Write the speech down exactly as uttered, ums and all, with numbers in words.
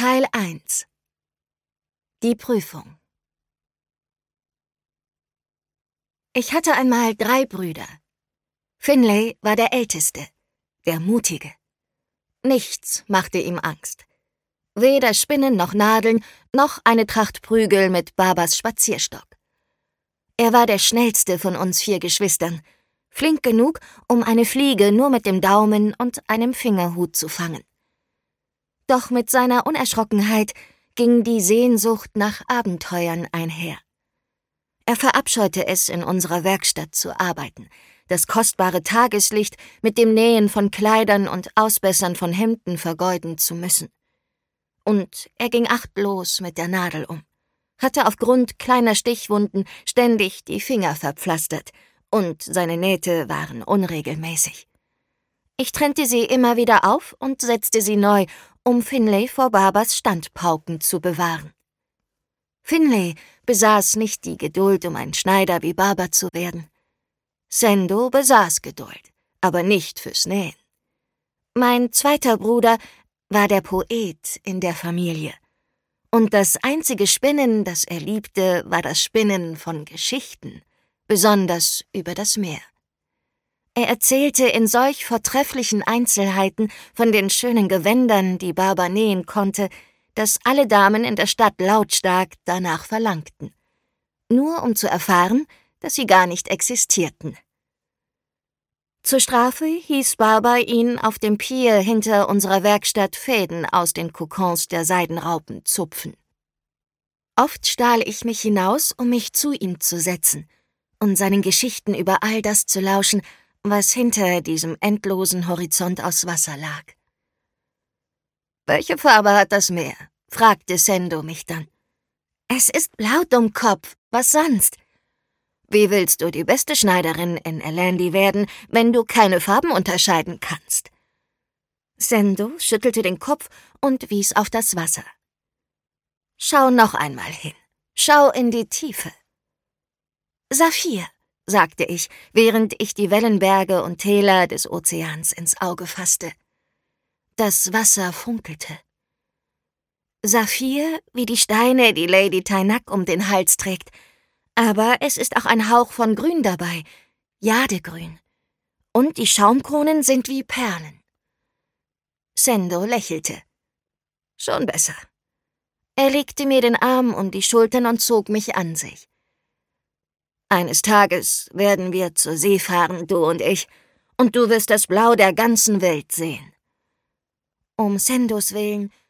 Teil eins. Die Prüfung. Ich hatte einmal drei Brüder. Finlay war der Älteste, der Mutige. Nichts machte ihm Angst. Weder Spinnen noch Nadeln, noch eine Tracht Prügel mit Babas Spazierstock. Er war der schnellste von uns vier Geschwistern, flink genug, um eine Fliege nur mit dem Daumen und einem Fingerhut zu fangen. Doch mit seiner Unerschrockenheit ging die Sehnsucht nach Abenteuern einher. Er verabscheute es, in unserer Werkstatt zu arbeiten, das kostbare Tageslicht mit dem Nähen von Kleidern und Ausbessern von Hemden vergeuden zu müssen. Und er ging achtlos mit der Nadel um, hatte aufgrund kleiner Stichwunden ständig die Finger verpflastert, und seine Nähte waren unregelmäßig. Ich trennte sie immer wieder auf und setzte sie neu, um Finlay vor Babas Standpauken zu bewahren. Finlay besaß nicht die Geduld, um ein Schneider wie Baba zu werden. Sendo besaß Geduld, aber nicht fürs Nähen. Mein zweiter Bruder war der Poet in der Familie. Und das einzige Spinnen, das er liebte, war das Spinnen von Geschichten, besonders über das Meer. Er erzählte in solch vortrefflichen Einzelheiten von den schönen Gewändern, die Baba nähen konnte, dass alle Damen in der Stadt lautstark danach verlangten, nur um zu erfahren, dass sie gar nicht existierten. Zur Strafe hieß Baba ihn auf dem Pier hinter unserer Werkstatt Fäden aus den Kokons der Seidenraupen zupfen. Oft stahl ich mich hinaus, um mich zu ihm zu setzen und seinen Geschichten über all das zu lauschen, was hinter diesem endlosen Horizont aus Wasser lag. »Welche Farbe hat das Meer?« fragte Sendo mich dann. »Es ist blau, Dummkopf, was sonst?« »Wie willst du die beste Schneiderin in Alendi werden, wenn du keine Farben unterscheiden kannst?« Sendo schüttelte den Kopf und wies auf das Wasser. »Schau noch einmal hin. Schau in die Tiefe.« »Saphir«, sagte ich, während ich die Wellenberge und Täler des Ozeans ins Auge fasste. Das Wasser funkelte. Saphir wie die Steine, die Lady Tainak um den Hals trägt, aber es ist auch ein Hauch von Grün dabei, Jadegrün. Und die Schaumkronen sind wie Perlen. Sendo lächelte. Schon besser. Er legte mir den Arm um die Schultern und zog mich an sich. Eines Tages werden wir zur See fahren, du und ich, und du wirst das Blau der ganzen Welt sehen. Um Sendos Willen